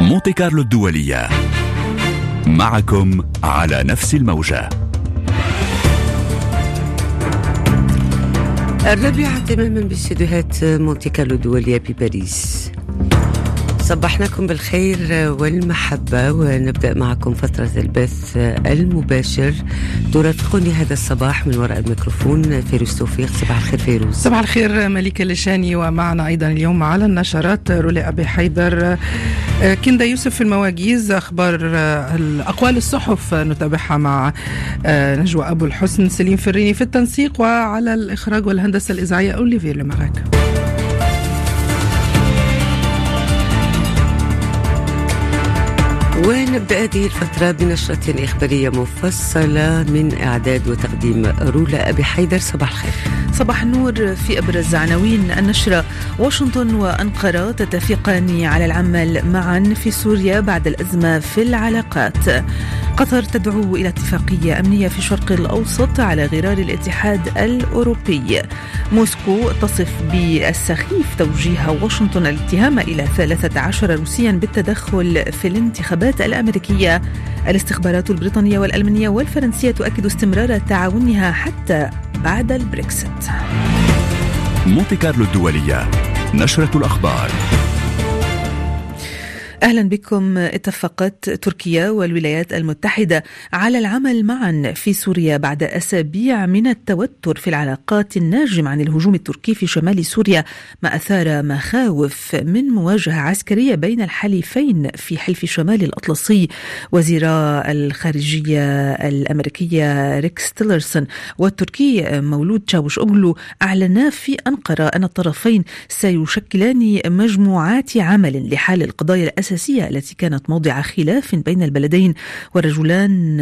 مونتي كارلو الدولية، معكم على نفس الموجة. الرابعة تماما باستديوهات مونتي كارلو الدولية بباريس. صبحناكم بالخير والمحبة، ونبدأ معكم فترة البث المباشر. ترافقني هذا الصباح من وراء الميكروفون فيروز توفيق. صباح الخير فيروز. صباح الخير مليكة لشاني، ومعنا أيضا اليوم على النشرات رولي أبي حيدر، كندا يوسف في المواجيز، أخبار الأقوال الصحف نتابعها مع نجوى أبو الحسن، سليم فريني في التنسيق، وعلى الإخراج والهندسة الإذاعية أوليفير لمراك. ونبدأ هذه الفترة بنشرة إخبارية مفصلة من إعداد وتقديم رولا أبي حيدر. صباح الخير. صباح النور. في أبرز عناوين النشرة: واشنطن وأنقرة تتفقان على العمل معا في سوريا بعد الأزمة في العلاقات. قطر تدعو إلى اتفاقية أمنية في الشرق الأوسط على غرار الاتحاد الأوروبي. موسكو تصف بالسخيف توجيه واشنطن الاتهام إلى 13 روسيا بالتدخل في الانتخابات الأمريكية. الاستخبارات البريطانية والألمانية والفرنسية تؤكد استمرار تعاونها حتى بعد البريكسيت. مونتي كارلو الدولية، نشرة الأخبار. أهلا بكم. اتفقت تركيا والولايات المتحدة على العمل معا في سوريا بعد أسابيع من التوتر في العلاقات الناجم عن الهجوم التركي في شمال سوريا، ما أثار مخاوف من مواجهة عسكرية بين الحليفين في حلف شمال الأطلسي. وزيرا الخارجية الأمريكية ريكس تيلرسون والتركي مولود تشاوش أوغلو أعلنا في أنقرة أن الطرفين سيشكلان مجموعات عمل لحل القضايا الأساسية التي كانت موضع خلاف بين البلدين. والرجلان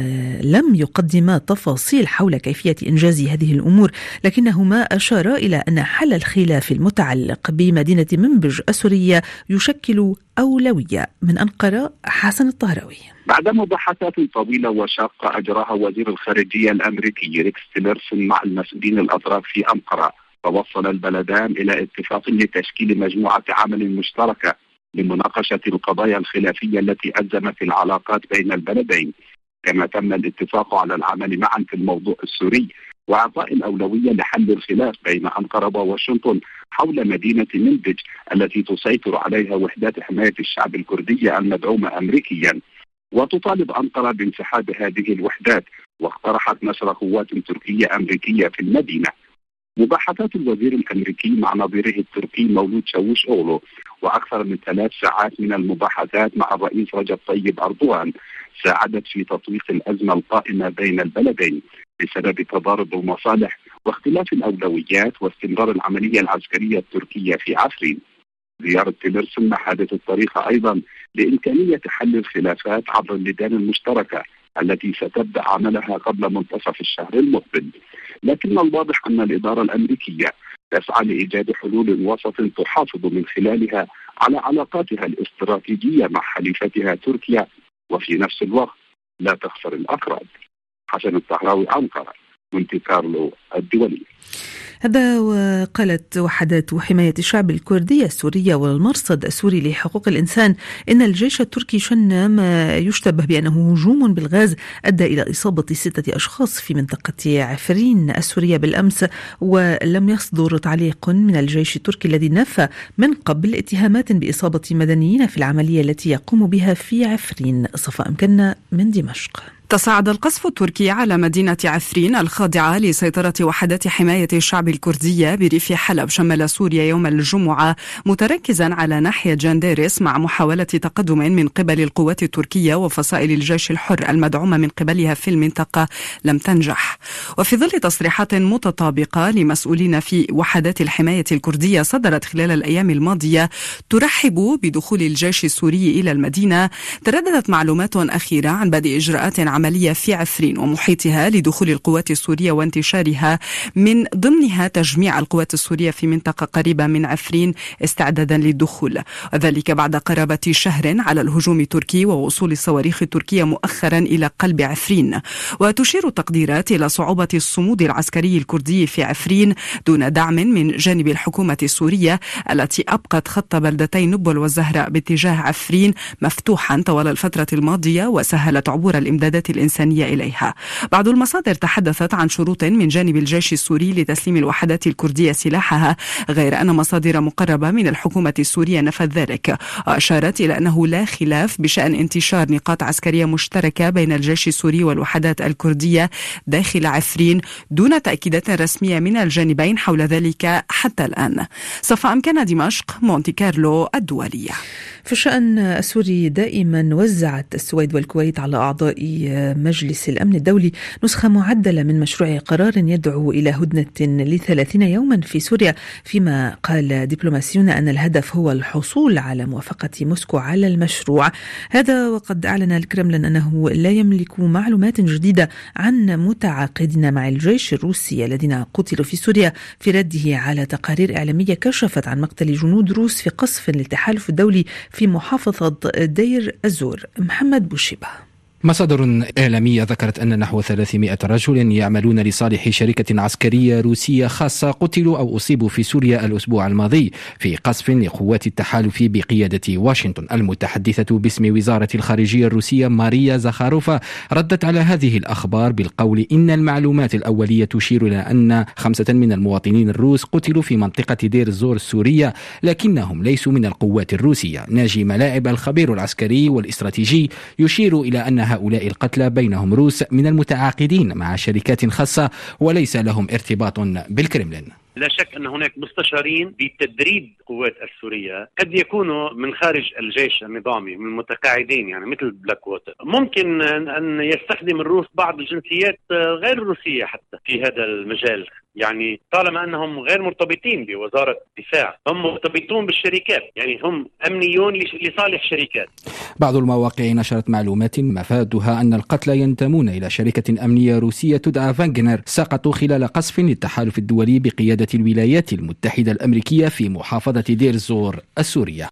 لم يقدما تفاصيل حول كيفية إنجاز هذه الأمور، لكنهما أشارا إلى أن حل الخلاف المتعلق بمدينة منبج السورية يشكل أولوية. من أنقرة حسن الطهراوي. بعد مباحثات طويلة وشاقة أجراها وزير الخارجية الأمريكي ريكس تيلرسون مع المسؤولين الأطراف في أنقرة، توصل البلدان إلى اتفاق لتشكيل مجموعة عمل مشتركة لمناقشة القضايا الخلافية التي أزمت العلاقات بين البلدين. كما تم الاتفاق على العمل معا في الموضوع السوري وإعطاء الأولوية لحل الخلاف بين أنقرة وواشنطن حول مدينة منبج التي تسيطر عليها وحدات حماية الشعب الكردية المدعومة أمريكيا. وتطالب أنقرة بانسحاب هذه الوحدات، واقترحت نشر قوات تركية أمريكية في المدينة. مباحثات الوزير الأمريكي مع نظيره التركي مولود تشاوش أوغلو، وأكثر من 3 ساعات من المباحثات مع الرئيس رجب طيب أردوغان، ساعدت في تطويق الأزمة القائمة بين البلدين بسبب تضارب المصالح واختلاف الأولويات واستمرار العملية العسكرية التركية في عفرين. زيارة تيلرسون محدت الطريق أيضا لإمكانية حل الخلافات عبر اللجان المشتركة التي ستبدأ عملها قبل منتصف الشهر المقبل. لكن الواضح أن الإدارة الأمريكية تسعى لإيجاد حلول وسط تحافظ من خلالها على علاقاتها الاستراتيجية مع حليفتها تركيا، وفي نفس الوقت لا تخسر الأفراد. حسن الطهراوي، أنقرة، مونتي كارلو الدولي. هذا. وقالت وحدات حماية الشعب الكردية السورية والمرصد السوري لحقوق الإنسان إن الجيش التركي شن ما يشتبه بأنه هجوم بالغاز أدى إلى إصابة 6 أشخاص في منطقة عفرين السورية بالأمس، ولم يصدر تعليق من الجيش التركي الذي نفى من قبل اتهامات بإصابة مدنيين في العملية التي يقوم بها في عفرين. صفاء مكنا من دمشق. تصاعد القصف التركي على مدينة عفرين الخاضعة لسيطرة وحدات حماية الشعب الكردية بريف حلب شمال سوريا يوم الجمعة، متركزا على ناحية جنديرس مع محاولة تقدم من قبل القوات التركية وفصائل الجيش الحر المدعومة من قبلها في المنطقة لم تنجح. وفي ظل تصريحات متطابقة لمسؤولين في وحدات الحماية الكردية صدرت خلال الأيام الماضية ترحب بدخول الجيش السوري إلى المدينة، ترددت معلومات أخيرة عن بدء إجراءات عملية في عفرين ومحيطها لدخول القوات السورية وانتشارها، من ضمنها تجميع القوات السورية في منطقة قريبة من عفرين استعدادا للدخول، وذلك بعد قرابة شهر على الهجوم التركي ووصول الصواريخ التركية مؤخرا إلى قلب عفرين. وتشير التقديرات إلى صعوبة الصمود العسكري الكردي في عفرين دون دعم من جانب الحكومة السورية التي أبقت خط بلدتي نبل والزهراء باتجاه عفرين مفتوحا طوال الفترة الماضية وسهلت عبور الإمدادات الإنسانية إليها. بعض المصادر تحدثت عن شروط من جانب الجيش السوري لتسليم الوحدات الكردية سلاحها، غير أن مصادر مقربة من الحكومة السورية نفت ذلك، وأشارت إلى أنه لا خلاف بشأن انتشار نقاط عسكرية مشتركة بين الجيش السوري والوحدات الكردية داخل عفرين دون تأكيدات رسمية من الجانبين حول ذلك حتى الآن. صفاء أمكان دمشق، مونتي كارلو الدولية. في الشأن السوري دائما وزعت السويد والكويت على أعضاء مجلس الأمن الدولي نسخة معدلة من مشروع قرار يدعو إلى هدنة ل30 يوما في سوريا، فيما قال دبلوماسيون أن الهدف هو الحصول على موافقة موسكو على المشروع هذا. وقد أعلن الكرملين أنه لا يملك معلومات جديدة عن متعاقدين مع الجيش الروسي الذين قتلوا في سوريا، في رده على تقارير إعلامية كشفت عن مقتل جنود روس في قصف للتحالف الدولي في محافظة دير الزور. محمد بوشيبة. مصادر إعلامية ذكرت أن نحو 300 رجل يعملون لصالح شركة عسكرية روسية خاصة قتلوا أو أصيبوا في سوريا الأسبوع الماضي في قصف لقوات التحالف بقيادة واشنطن. المتحدثة باسم وزارة الخارجية الروسية ماريا زخاروفا ردت على هذه الأخبار بالقول إن المعلومات الأولية تشير إلى أن 5 من المواطنين الروس قتلوا في منطقة دير الزور السورية لكنهم ليسوا من القوات الروسية. ناجي ملاعب الخبير العسكري والاستراتيجي يشير إلى أن هؤلاء القتلى بينهم روس من المتعاقدين مع شركات خاصة وليس لهم ارتباط بالكرملين. لا شك أن هناك مستشارين بتدريب قوات السورية قد يكونوا من خارج الجيش النظامي، من المتقاعدين يعني مثل بلاك ووتر. ممكن أن يستخدم الروس بعض الجنسيات غير الروسية حتى في هذا المجال، يعني طالما أنهم غير مرتبطين بوزارة الدفاع، هم مرتبطون بالشركات، يعني هم أمنيون لصالح شركات. بعض المواقع نشرت معلومات مفادها أن القتلى ينتمون إلى شركة أمنية روسية تدعى فاغنر، سقطوا خلال قصف للتحالف الدولي بقيادة الولايات المتحدة الأمريكية في محافظة دير الزور السورية.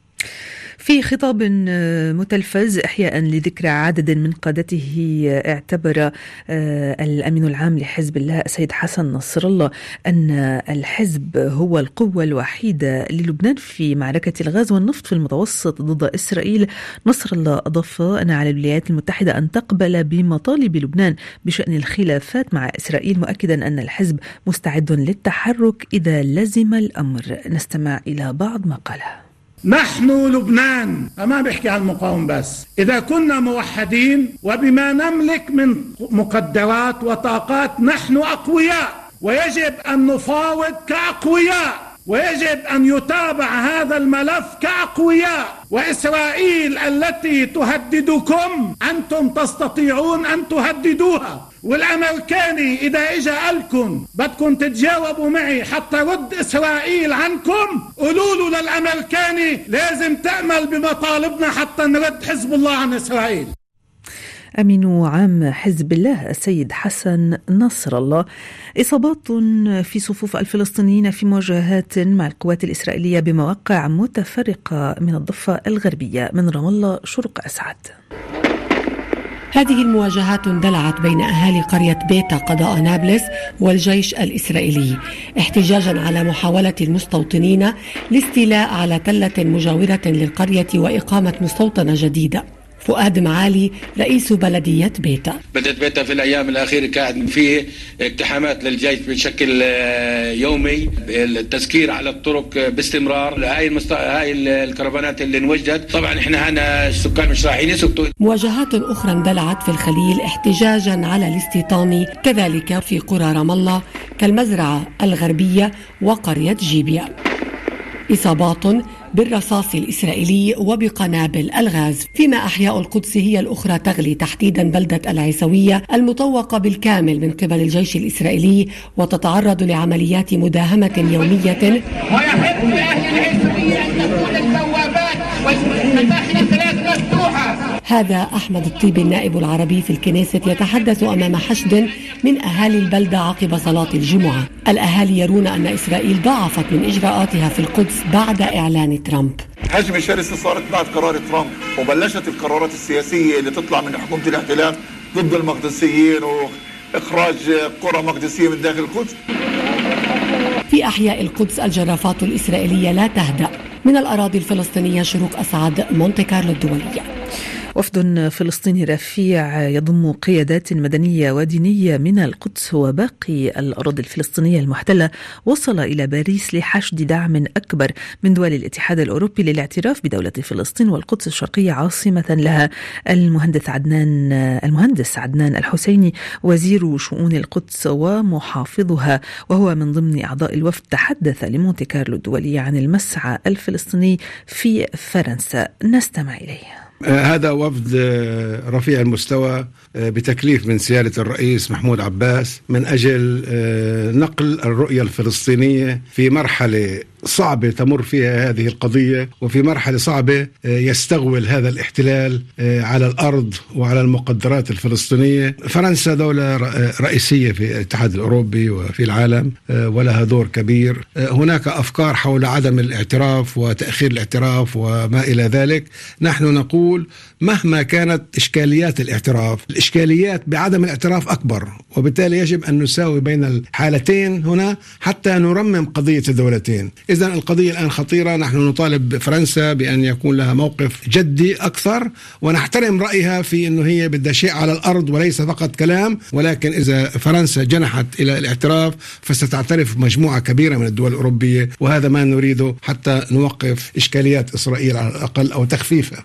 في خطاب متلفز إحياء لذكرى عدد من قادته، اعتبر الأمين العام لحزب الله السيد حسن نصر الله أن الحزب هو القوة الوحيدة للبنان في معركة الغاز والنفط في المتوسط ضد إسرائيل. نصر الله أضاف أن على الولايات المتحدة أن تقبل بمطالب لبنان بشأن الخلافات مع إسرائيل، مؤكدا أن الحزب مستعد للتحرك إذا لزم الأمر. نستمع إلى بعض ما قاله. نحن لبنان، ما بحكي عن المقاوم بس، إذا كنا موحدين وبما نملك من مقدرات وطاقات نحن أقوياء، ويجب أن نفاوض كأقوياء، ويجب أن يتابع هذا الملف كأقوياء. وإسرائيل التي تهددكم أنتم تستطيعون أن تهددوها، والأمريكاني إذا إجا لكم بدكم تتجاوبوا معي حتى رد إسرائيل عنكم، قولوا له للأمريكاني لازم تأمل بمطالبنا حتى نرد حزب الله عن إسرائيل. أمين عام حزب الله السيد حسن نصر الله. إصابات في صفوف الفلسطينيين في مواجهات مع القوات الإسرائيلية بمواقع متفرقة من الضفة الغربية. من رام الله شرق أسعد. هذه المواجهات اندلعت بين أهالي قرية بيتا قضاء نابلس والجيش الإسرائيلي احتجاجا على محاولة المستوطنين الاستيلاء على تلة مجاورة للقرية وإقامة مستوطنة جديدة. فؤاد معالي رئيس بلدية بيتا. بدأت بيتا في الأيام الأخيرة كانت فيه اقتحامات للجيش بشكل يومي، التسكير على الطرق باستمرار. هاي الكرفانات اللي انوجدت طبعا احنا هنا السكان مش رايحين يسكتوا. مواجهات أخرى اندلعت في الخليل احتجاجا على الاستيطان، كذلك في قرى رام الله كالمزرعة الغربية وقرية جيبيا. إصابات بالرصاص الإسرائيلي وبقنابل الغاز، فيما أحياء القدس هي الأخرى تغلي، تحديدا بلدة العيسوية المطوقة بالكامل من قبل الجيش الإسرائيلي وتتعرض لعمليات مداهمة يومية. ويحق لأهل العيسوية أن تكون البوابات والمداخل الثلاث مفتوحة. هذا أحمد الطيبي النائب العربي في الكنيسة يتحدث أمام حشد من أهالي البلدة عقب صلاة الجمعة. الأهالي يرون أن إسرائيل ضاعفت من إجراءاتها في القدس بعد إعلان ترامب. هجمة شرسة صارت بعد قرار ترامب، وبلشت القرارات السياسية اللي تطلع من حكومة الاحتلال ضد المقدسيين وإخراج قرى مقدسية من داخل القدس. في أحياء القدس الجرافات الإسرائيلية لا تهدأ. من الأراضي الفلسطينية شروق أسعد، مونتي كارلو الدولية. وفد فلسطيني رفيع يضم قيادات مدنية ودينية من القدس وباقي الأراضي الفلسطينية المحتلة وصل إلى باريس لحشد دعم أكبر من دول الاتحاد الأوروبي للاعتراف بدولة فلسطين والقدس الشرقية عاصمة لها. المهندس عدنان الحسيني وزير شؤون القدس ومحافظها وهو من ضمن أعضاء الوفد تحدث لمونتي كارلو الدولية عن المسعى الفلسطيني في فرنسا. نستمع إليه. هذا وفد رفيع المستوى بتكليف من سيادة الرئيس محمود عباس من أجل نقل الرؤية الفلسطينية في مرحلة صعبة تمر فيها هذه القضية، وفي مرحلة صعبة يستغول هذا الاحتلال على الأرض وعلى المقدرات الفلسطينية. فرنسا دولة رئيسية في الاتحاد الأوروبي وفي العالم ولها دور كبير. هناك أفكار حول عدم الاعتراف وتأخير الاعتراف وما إلى ذلك. نحن نقول مهما كانت إشكاليات الاعتراف، الإشكاليات بعدم الاعتراف أكبر، وبالتالي يجب أن نساوي بين الحالتين هنا حتى نرمم قضية الدولتين. إذن القضية الآن خطيرة. نحن نطالب فرنسا بأن يكون لها موقف جدي أكثر، ونحترم رأيها في أنه هي بدها شيء على الأرض وليس فقط كلام. ولكن إذا فرنسا جنحت إلى الاعتراف فستعترف مجموعة كبيرة من الدول الأوروبية، وهذا ما نريده حتى نوقف إشكاليات إسرائيل على الأقل أو تخفيفها.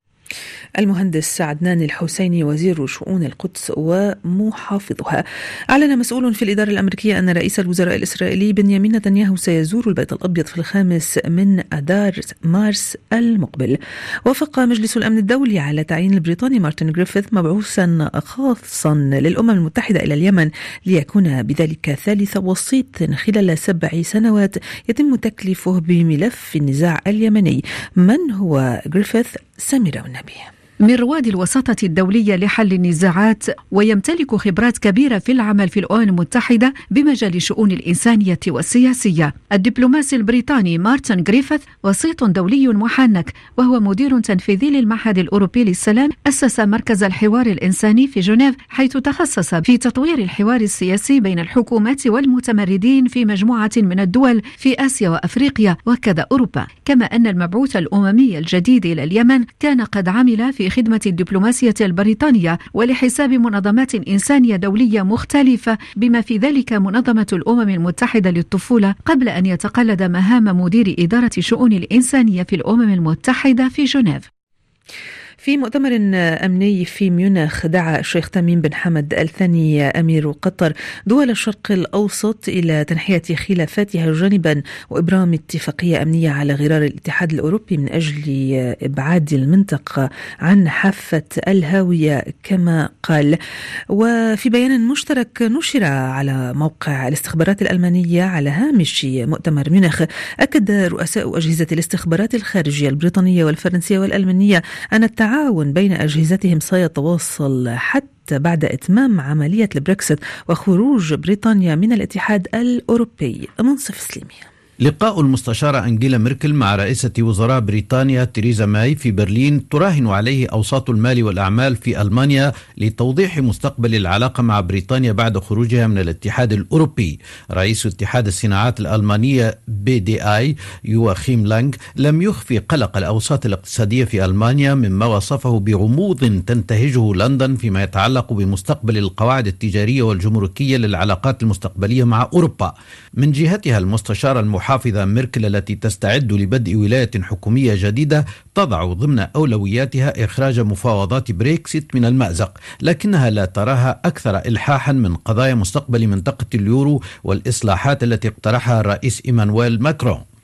المهندس عدنان الحسيني وزير شؤون القدس ومحافظها. أعلن مسؤول في الإدارة الأمريكية أن رئيس الوزراء الإسرائيلي بنيامين نتنياهو سيزور البيت الأبيض في 5 من أذار مارس المقبل. وافق مجلس الأمن الدولي على تعيين البريطاني مارتن غريفيث مبعوثا خاصا للأمم المتحدة إلى اليمن ليكون بذلك ثالث وسيط خلال 7 سنوات يتم تكليفه بملف النزاع اليمني. من هو غريفيث؟ سميرة والنبي. من رواد الوساطة الدولية لحل النزاعات، ويمتلك خبرات كبيرة في العمل في الأمم المتحدة بمجال الشؤون الإنسانية والسياسية. الدبلوماسي البريطاني مارتن غريفيث وسيط دولي محنك، وهو مدير تنفيذي للمعهد الأوروبي للسلام. أسس مركز الحوار الإنساني في جنيف، حيث تخصص في تطوير الحوار السياسي بين الحكومات والمتمردين في مجموعة من الدول في آسيا وأفريقيا وكذا أوروبا. كما أن المبعوث الأممي الجديد إلى اليمن كان قد عمل في خدمة الدبلوماسية البريطانية ولحساب منظمات إنسانية دولية مختلفة، بما في ذلك منظمة الأمم المتحدة للطفولة، قبل أن يتقلد مهام مدير إدارة شؤون الإنسانية في الأمم المتحدة في جنيف. في مؤتمر أمني في ميونخ دعا الشيخ تميم بن حمد آل ثاني أمير قطر دول الشرق الأوسط إلى تنحية خلافاتها جانبا وإبرام اتفاقية أمنية على غرار الاتحاد الأوروبي من أجل إبعاد المنطقة عن حافة الهاوية كما قال. وفي بيان مشترك نشر على موقع الاستخبارات الألمانية على هامش مؤتمر ميونخ، أكد رؤساء أجهزة الاستخبارات الخارجية البريطانية والفرنسية والألمانية أن التعاون بين أجهزتهم سيتواصل حتى بعد إتمام عملية البريكسيت وخروج بريطانيا من الاتحاد الأوروبي. منصف سليمي. لقاء المستشارة أنجيلا ميركل مع رئيسة وزراء بريطانيا تيريزا ماي في برلين تراهن عليه أوساط المال والأعمال في ألمانيا لتوضيح مستقبل العلاقة مع بريطانيا بعد خروجها من الاتحاد الأوروبي. رئيس اتحاد الصناعات الألمانية BDI يواخيم لانغ لم يخفي قلق الأوساط الاقتصادية في ألمانيا مما وصفه بغموض تنتهجه لندن فيما يتعلق بمستقبل القواعد التجارية والجمركية للعلاقات المستقبلية مع أوروبا. من جهتها المستشارة المحافظة ميركل التي تستعد لبدء ولاية حكومية جديدة تضع ضمن أولوياتها إخراج مفاوضات بريكسيت من المأزق، لكنها لا تراها أكثر إلحاحا من قضايا مستقبل منطقة اليورو والإصلاحات التي اقترحها الرئيس إيمانويل ماكرون.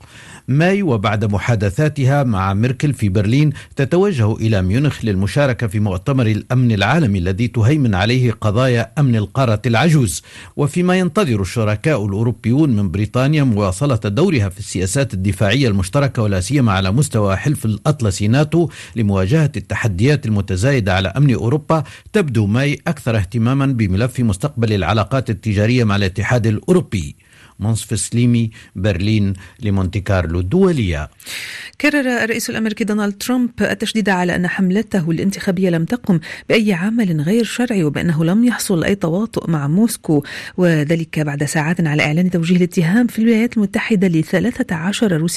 ماي وبعد محادثاتها مع ميركل في برلين تتوجه إلى ميونخ للمشاركة في مؤتمر الأمن العالمي الذي تهيمن عليه قضايا أمن القارة العجوز، وفيما ينتظر الشركاء الأوروبيون من بريطانيا مواصلة دورها في السياسات الدفاعية المشتركة ولا سيما على مستوى حلف الأطلسي ناتو لمواجهة التحديات المتزايدة على أمن أوروبا، تبدو ماي أكثر اهتماما بملف مستقبل العلاقات التجارية مع الاتحاد الأوروبي. منصف سليمي، برلين، لمونتي كارلو الدولية. كرر الرئيس الأمريكي دونالد ترامب التشديد على أن حملته الانتخابية لم تقم بأي عمل غير شرعي وبأنه لم يحصل أي تواطؤ مع موسكو، وذلك بعد ساعات على إعلان توجيه الاتهام في الولايات المتحدة ل13 روسيا